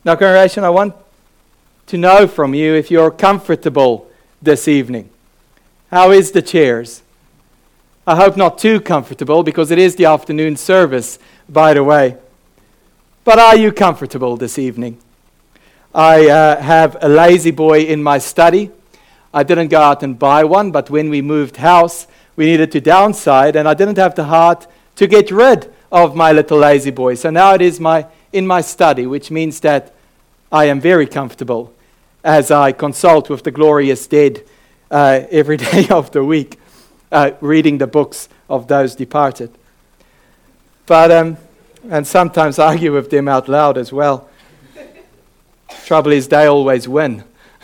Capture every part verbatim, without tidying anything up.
Now, congregation, I want to know from you if you're comfortable this evening. How is the chairs? I hope not too comfortable, because it is the afternoon service, by the way. But are you comfortable this evening? I uh, have a lazy boy in my study. I didn't go out and buy one, but when we moved house, we needed to downsize, and I didn't have the heart to get rid of my little lazy boy. So now it is my in my study, which means that I am very comfortable as I consult with the glorious dead uh, every day of the week, uh, reading the books of those departed. But um, and sometimes argue with them out loud as well. Trouble is, they always win.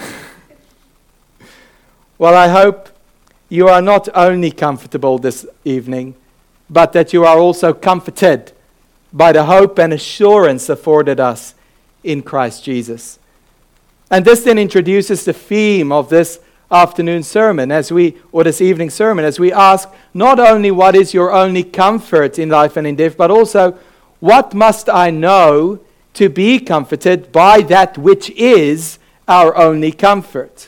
Well, I hope you are not only comfortable this evening, but that you are also comforted by the hope and assurance afforded us in Christ Jesus. And this then introduces the theme of this afternoon sermon, as we, or this evening sermon, as we ask not only what is your only comfort in life and in death, but also what must I know to be comforted by that which is our only comfort.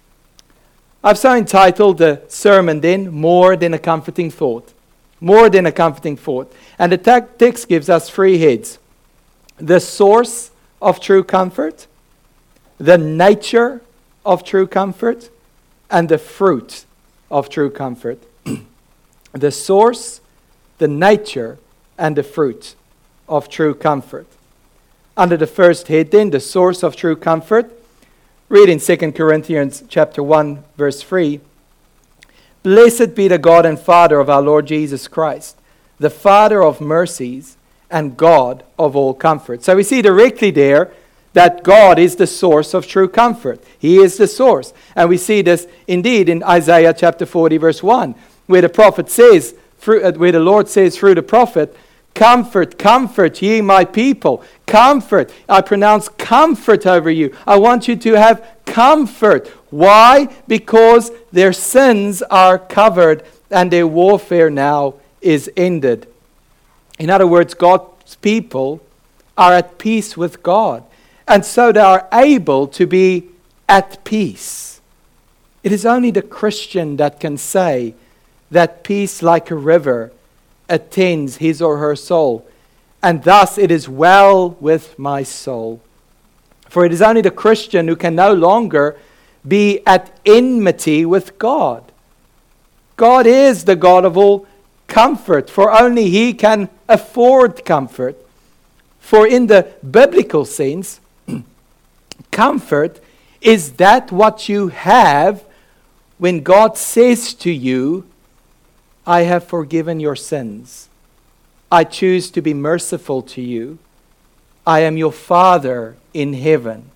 I've so entitled the sermon then, More Than a Comforting Thought. More than a comforting thought. And the text gives us three heads. The source of true comfort, the nature of true comfort, and the fruit of true comfort. The source, the nature, and the fruit of true comfort. Under the first head then, the source of true comfort, read in Second Corinthians chapter one, verse three. Blessed be the God and Father of our Lord Jesus Christ, the Father of mercies and God of all comfort. So we see directly there that God is the source of true comfort. He is the source. And we see this indeed in Isaiah chapter forty, verse one, where the prophet says, where the Lord says through the prophet, comfort, comfort ye my people. Comfort. I pronounce comfort over you. I want you to have comfort. Why? Because their sins are covered and their warfare now is ended. In other words, God's people are at peace with God. And so they are able to be at peace. It is only the Christian that can say that peace like a river attends his or her soul, and thus it is well with my soul. For it is only the Christian who can no longer be at enmity with God. God is the God of all comfort, for only He can afford comfort. For in the biblical sense, comfort is that what you have when God says to you, I have forgiven your sins. I choose to be merciful to you. I am your Father in heaven.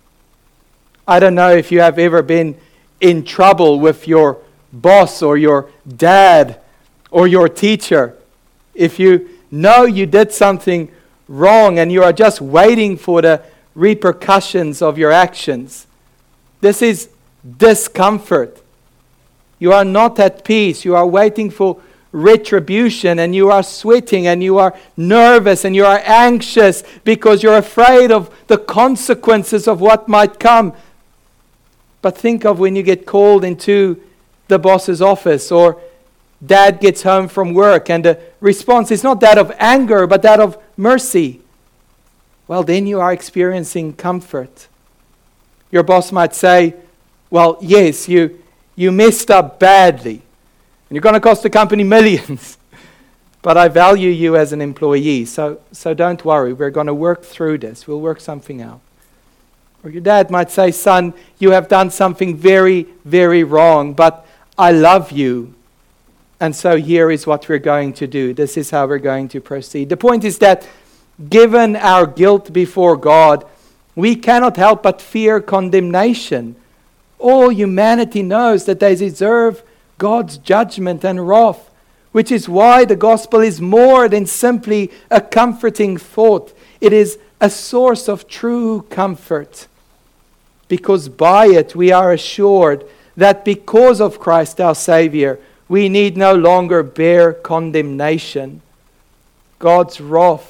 I don't know if you have ever been in trouble with your boss or your dad or your teacher. If you know you did something wrong and you are just waiting for the repercussions of your actions, this is discomfort. You are not at peace. You are waiting for retribution, and you are sweating, and you are nervous, and you are anxious because you're afraid of the consequences of what might come. But think of when you get called into the boss's office, or dad gets home from work, and the response is not that of anger, but that of mercy. Well, then you are experiencing comfort. Your boss might say, well, yes, you You messed up badly, and you're going to cost the company millions. But I value you as an employee, so, so don't worry. We're going to work through this. We'll work something out. Or your dad might say, son, you have done something very, very wrong, but I love you. And so here is what we're going to do. This is how we're going to proceed. The point is that given our guilt before God, we cannot help but fear condemnation. All humanity knows that they deserve God's judgment and wrath, which is why the gospel is more than simply a comforting thought. It is a source of true comfort, because by it we are assured that because of Christ our Savior, we need no longer bear condemnation. God's wrath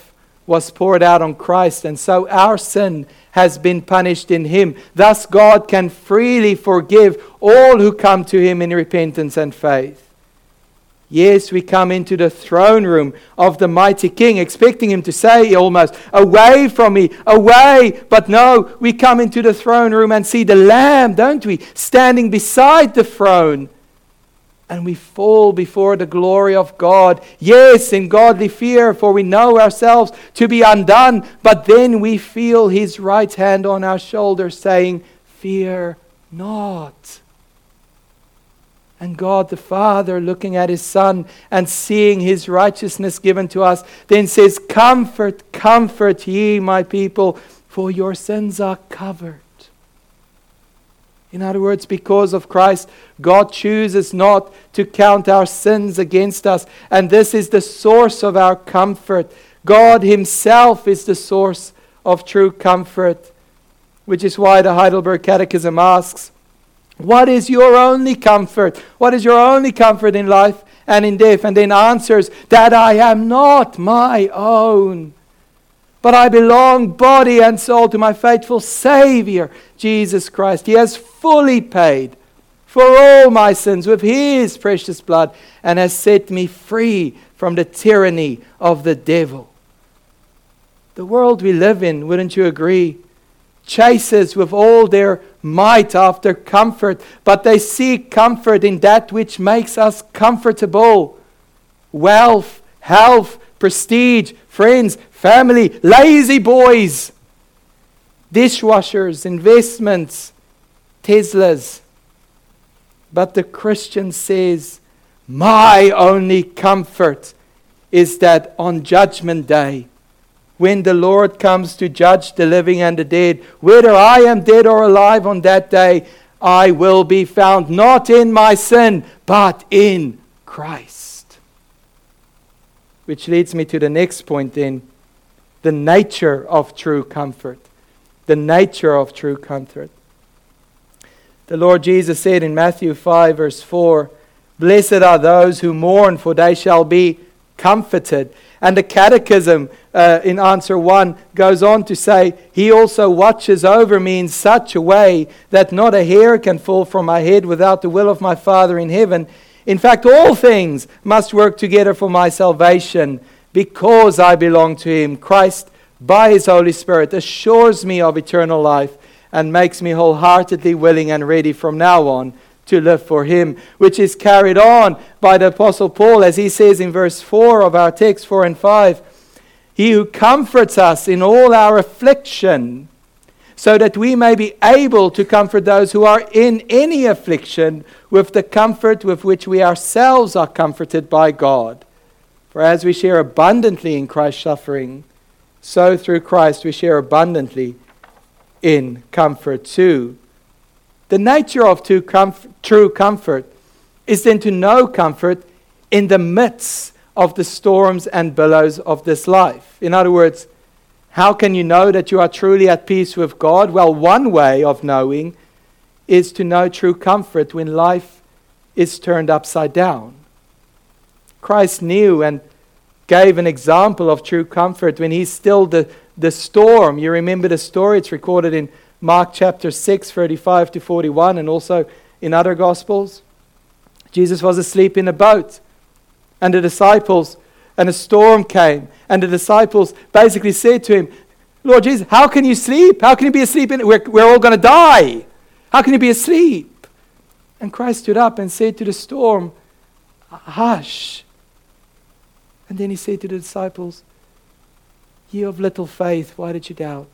was poured out on Christ, and so our sin has been punished in Him. Thus God can freely forgive all who come to Him in repentance and faith. Yes, we come into the throne room of the mighty King, expecting Him to say almost, "Away from me, away." But no, we come into the throne room and see the Lamb, don't we, standing beside the throne. And we fall before the glory of God. Yes, in godly fear, for we know ourselves to be undone. But then we feel His right hand on our shoulder saying, "Fear not." And God the Father, looking at His Son and seeing His righteousness given to us, then says, "Comfort, comfort ye, my people, for your sins are covered." In other words, because of Christ, God chooses not to count our sins against us. And this is the source of our comfort. God Himself is the source of true comfort. Which is why the Heidelberg Catechism asks, what is your only comfort? What is your only comfort in life and in death? And then answers, that I am not my own, but I belong body and soul to my faithful Savior, Jesus Christ. He has fully paid for all my sins with His precious blood and has set me free from the tyranny of the devil. The world we live in, wouldn't you agree, chases with all their might after comfort, but they seek comfort in that which makes us comfortable. Wealth, health, prestige, friends, family, lazy boys, dishwashers, investments, Teslas. But the Christian says, my only comfort is that on Judgment Day, when the Lord comes to judge the living and the dead, whether I am dead or alive on that day, I will be found not in my sin, but in Christ. Which leads me to the next point then, the nature of true comfort. The nature of true comfort. The Lord Jesus said in Matthew five verse four, "Blessed are those who mourn, for they shall be comforted." And the Catechism uh, in answer one goes on to say, "He also watches over me in such a way that not a hair can fall from my head without the will of my Father in heaven. In fact, all things must work together for my salvation because I belong to Him. Christ, by His Holy Spirit, assures me of eternal life and makes me wholeheartedly willing and ready from now on to live for Him," which is carried on by the Apostle Paul as he says in verse four of our text, four and five, "He who comforts us in all our affliction, so that we may be able to comfort those who are in any affliction with the comfort with which we ourselves are comforted by God. For as we share abundantly in Christ's suffering, so through Christ we share abundantly in comfort too." The nature of true comfort, true comfort is then to know comfort in the midst of the storms and billows of this life. In other words, how can you know that you are truly at peace with God? Well, one way of knowing is to know true comfort when life is turned upside down. Christ knew and gave an example of true comfort when He stilled the, the storm. You remember the story, it's recorded in Mark chapter six, thirty-five to forty-one, and also in other Gospels. Jesus was asleep in a boat, and the disciples, and a storm came, and the disciples basically said to Him, "Lord Jesus, how can you sleep? How can you be asleep? In, we're, we're all going to die. How can you be asleep?" And Christ stood up and said to the storm, "Hush." And then He said to the disciples, "Ye of little faith, why did you doubt?"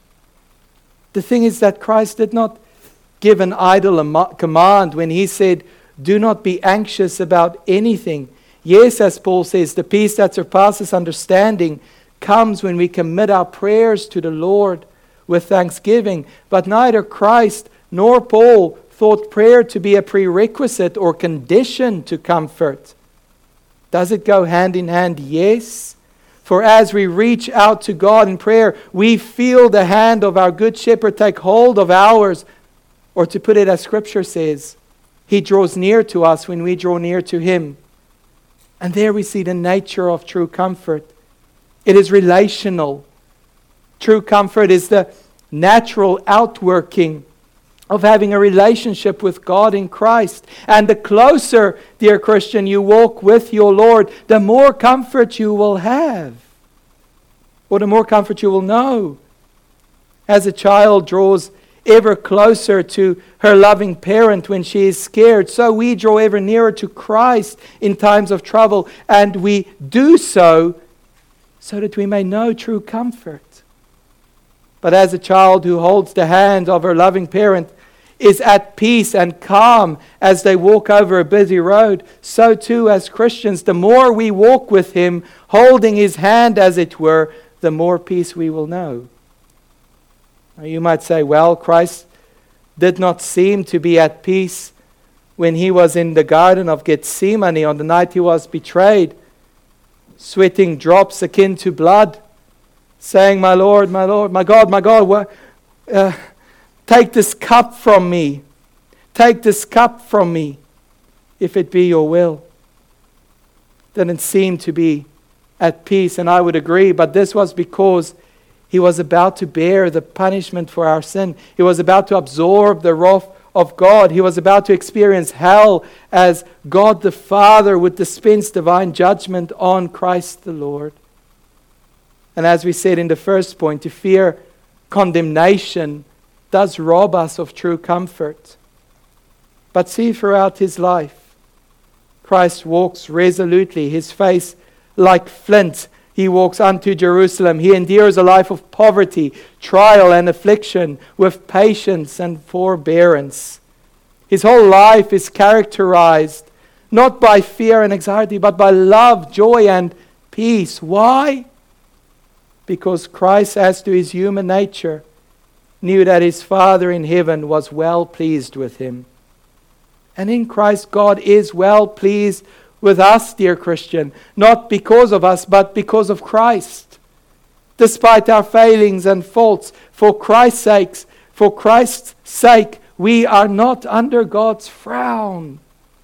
The thing is that Christ did not give an idle command when He said, "Do not be anxious about anything." Yes, as Paul says, the peace that surpasses understanding comes when we commit our prayers to the Lord with thanksgiving. But neither Christ nor Paul thought prayer to be a prerequisite or condition to comfort. Does it go hand in hand? Yes. For as we reach out to God in prayer, we feel the hand of our good shepherd take hold of ours. Or to put it as Scripture says, He draws near to us when we draw near to Him. And there we see the nature of true comfort. It is relational. True comfort is the natural outworking of having a relationship with God in Christ. And the closer, dear Christian, you walk with your Lord, the more comfort you will have. Or the more comfort you will know. As a child draws ever closer to her loving parent when she is scared, so we draw ever nearer to Christ in times of trouble, and we do so so that we may know true comfort. But as a child who holds the hand of her loving parent is at peace and calm as they walk over a busy road, so too as Christians, the more we walk with Him, holding His hand as it were, the more peace we will know. Now you might say, well, Christ did not seem to be at peace when He was in the Garden of Gethsemane on the night He was betrayed, sweating drops akin to blood, saying, my Lord, my Lord, my God, my God, what, uh, take this cup from me. Take this cup from me, if it be your will. Didn't seem to be at peace, and I would agree, but this was because He was about to bear the punishment for our sin. He was about to absorb the wrath of God. He was about to experience hell as God the Father would dispense divine judgment on Christ the Lord. And as we said in the first point, to fear condemnation does rob us of true comfort. But see, throughout His life, Christ walks resolutely, His face like flint. He walks unto Jerusalem. He endures a life of poverty, trial, and affliction with patience and forbearance. His whole life is characterized not by fear and anxiety, but by love, joy, and peace. Why? Because Christ, as to His human nature, knew that His Father in heaven was well pleased with Him. And in Christ, God is well pleased with us, dear Christian, not because of us, but because of Christ. Despite our failings and faults, for Christ's sake, for Christ's sake, we are not under God's frown.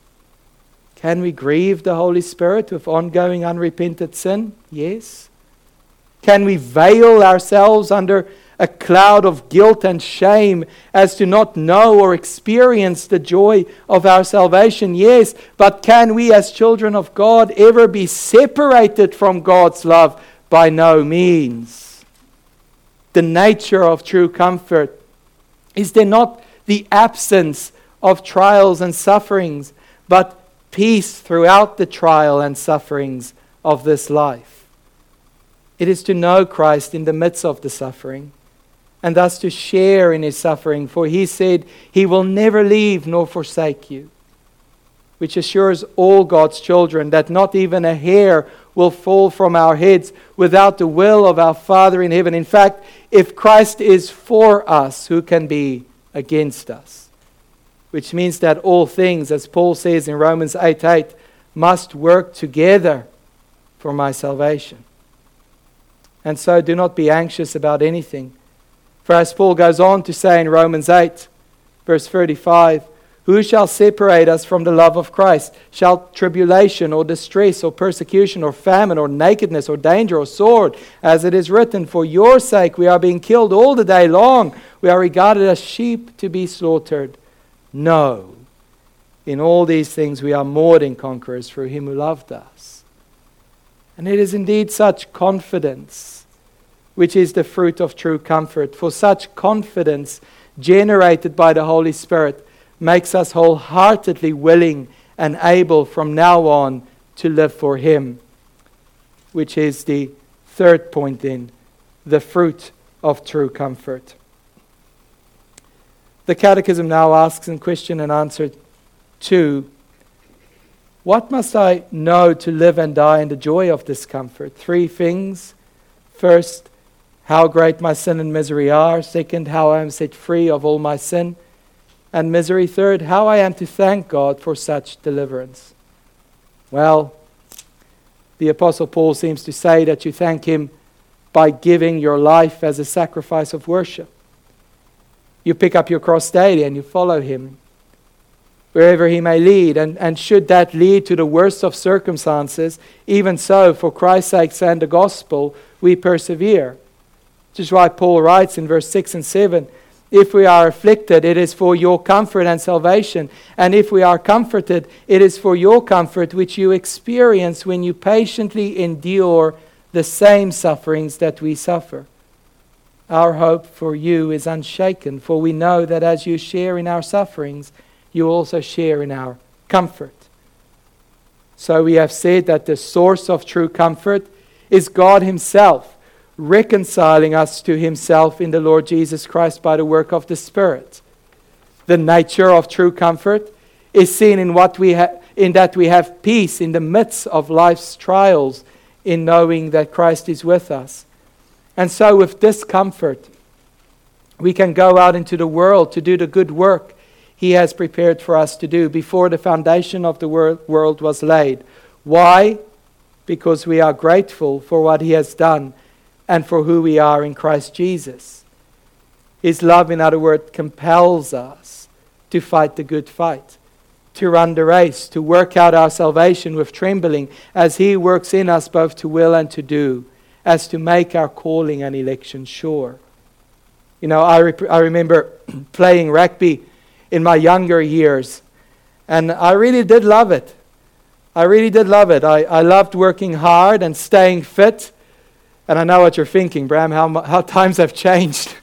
Can we grieve the Holy Spirit with ongoing unrepented sin? Yes. Can we veil ourselves under a cloud of guilt and shame as to not know or experience the joy of our salvation? Yes, but can we as children of God ever be separated from God's love? By no means. The nature of true comfort is there not the absence of trials and sufferings, but peace throughout the trial and sufferings of this life. It is to know Christ in the midst of the suffering, and thus to share in His suffering. For He said, He will never leave nor forsake you. Which assures all God's children that not even a hair will fall from our heads without the will of our Father in heaven. In fact, if Christ is for us, who can be against us? Which means that all things, as Paul says in Romans eight eight, must work together for my salvation. And so do not be anxious about anything. For as Paul goes on to say in Romans eight, verse thirty-five, who shall separate us from the love of Christ? Shall tribulation or distress or persecution or famine or nakedness or danger or sword? As it is written, for your sake we are being killed all the day long. We are regarded as sheep to be slaughtered. No. In all these things we are more than conquerors through Him who loved us. And it is indeed such confidence which is the fruit of true comfort. For such confidence generated by the Holy Spirit makes us wholeheartedly willing and able from now on to live for Him, which is the third point in the fruit of true comfort. The Catechism now asks in question and answer two, what must I know to live and die in the joy of this comfort? Three things. First, how great my sin and misery are. Second, how I am set free of all my sin and misery. Third, how I am to thank God for such deliverance. Well, the Apostle Paul seems to say that you thank Him by giving your life as a sacrifice of worship. You pick up your cross daily and you follow Him. wherever He may lead. And, and should that lead to the worst of circumstances, even so, for Christ's sake and the gospel, we persevere. Which is why Paul writes in verse six and seven, if we are afflicted, it is for your comfort and salvation. And if we are comforted, it is for your comfort which you experience when you patiently endure the same sufferings that we suffer. Our hope for you is unshaken, for we know that as you share in our sufferings, you also share in our comfort. So we have said that the source of true comfort is God Himself, reconciling us to Himself in the Lord Jesus Christ by the work of the Spirit. The nature of true comfort is seen in what we ha- in that we have peace in the midst of life's trials, in knowing that Christ is with us. And so with this comfort, we can go out into the world to do the good work He has prepared for us to do before the foundation of the wor- world was laid. Why? Because we are grateful for what He has done and for who we are in Christ Jesus. His love, in other words, compels us to fight the good fight, to run the race, to work out our salvation with trembling, as He works in us both to will and to do, as to make our calling and election sure. You know, I, rep- I remember playing rugby in my younger years, and I really did love it. I really did love it. I, I loved working hard and staying fit. And I know what you're thinking, Bram, how, how times have changed.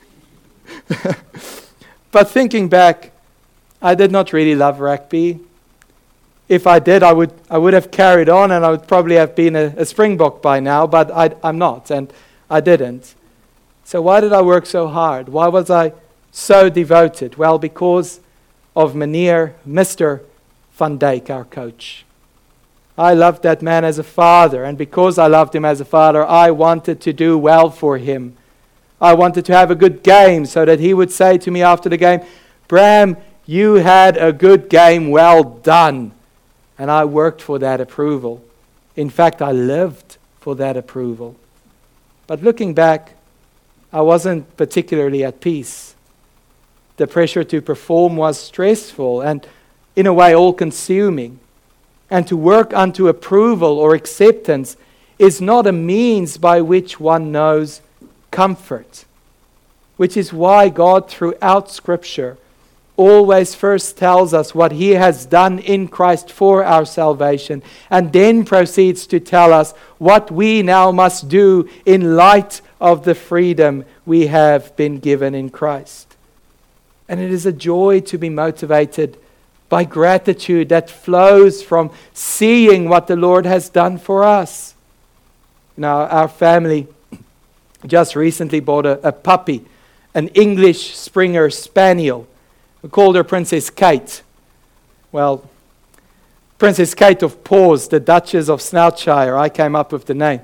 But thinking back, I did not really love rugby. If I did, I would I would have carried on, and I would probably have been a, a Springbok by now, but I, I'm not, and I didn't. So why did I work so hard? Why was I so devoted? Well, because of Meneer, Mister Van Dijk, our coach. I loved that man as a father, and because I loved him as a father, I wanted to do well for him. I wanted to have a good game so that he would say to me after the game, Bram, you had a good game, well done. And I worked for that approval. In fact, I lived for that approval. But looking back, I wasn't particularly at peace. The pressure to perform was stressful and, in a way, all-consuming. And to work unto approval or acceptance is not a means by which one knows comfort. Which is why God, throughout Scripture, always first tells us what He has done in Christ for our salvation, and then proceeds to tell us what we now must do in light of the freedom we have been given in Christ. And it is a joy to be motivated by gratitude that flows from seeing what the Lord has done for us. Now, our family just recently bought a, a puppy, an English Springer Spaniel. We called her Princess Kate. Well, Princess Kate of Paws, the Duchess of Snoutshire. I came up with the name.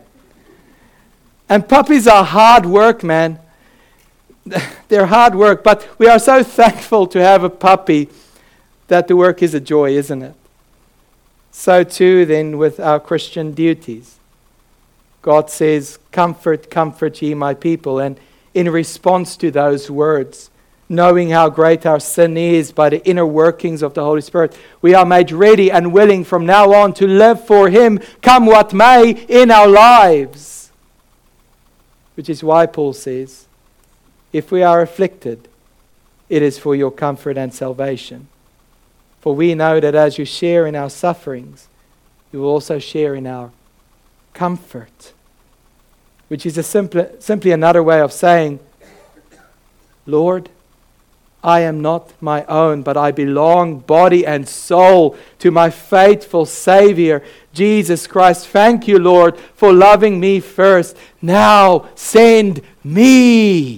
And puppies are hard work, man. They're hard work, but we are so thankful to have a puppy that the work is a joy, isn't it? So too then with our Christian duties. God says, comfort, comfort ye my people. And in response to those words, knowing how great our sin is by the inner workings of the Holy Spirit, we are made ready and willing from now on to live for Him, come what may, in our lives. Which is why Paul says, if we are afflicted, it is for your comfort and salvation. For we know that as you share in our sufferings, you will also share in our comfort. Which is a simple, simply another way of saying, Lord, I am not my own, but I belong body and soul to my faithful Savior, Jesus Christ. Thank you, Lord, for loving me first. Now send me.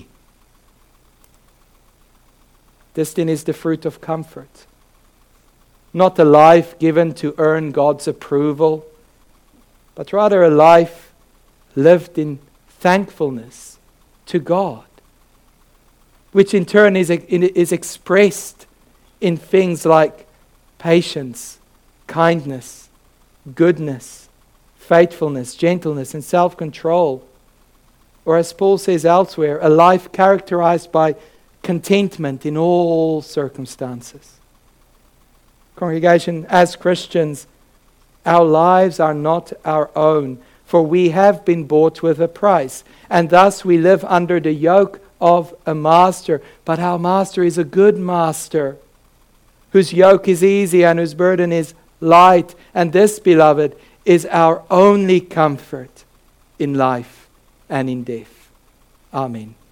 This then is the fruit of comfort. Not a life given to earn God's approval, but rather a life lived in thankfulness to God, which in turn is, is expressed in things like patience, kindness, goodness, faithfulness, gentleness, and self-control. Or as Paul says elsewhere, a life characterized by contentment in all circumstances. Congregation, as Christians, our lives are not our own, for we have been bought with a price, and thus we live under the yoke of a master. But our master is a good master, whose yoke is easy and whose burden is light. And this, beloved, is our only comfort in life and in death. Amen.